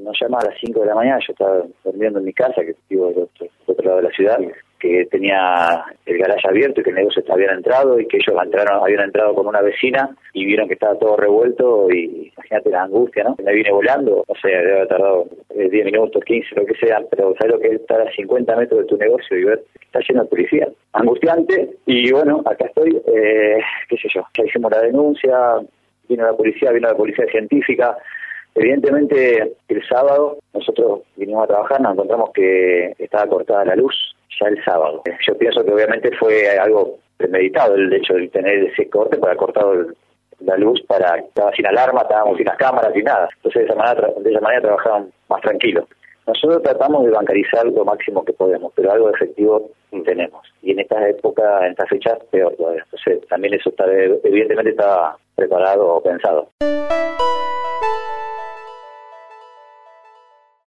nos llama a las 5 de la mañana, yo estaba durmiendo en mi casa, que vivo del otro lado de la ciudad, que tenía el garaje abierto y que el negocio habían entrado y que ellos habían entrado con una vecina y vieron que estaba todo revuelto y imagínate la angustia, ¿no? Me vine volando, no sé, debe haber tardado 10 minutos, 15, lo que sea, pero ¿sabes lo que es estar a 50 metros de tu negocio y ver que está lleno de policía? Angustiante, y bueno, acá estoy, qué sé yo, ya hicimos la denuncia, vino la policía científica. Evidentemente, el sábado nosotros vinimos a trabajar, nos encontramos que estaba cortada la luz ya el sábado. Yo pienso que obviamente fue algo premeditado el hecho de tener ese corte para haber cortado la luz, estaba sin alarma, estábamos sin las cámaras, sin nada. Entonces de esa manera trabajaban más tranquilos. Nosotros tratamos de bancarizar lo máximo que podemos, pero algo de efectivo tenemos. Y en estas épocas, en estas fechas, peor todavía. Entonces también eso evidentemente estaba preparado o pensado.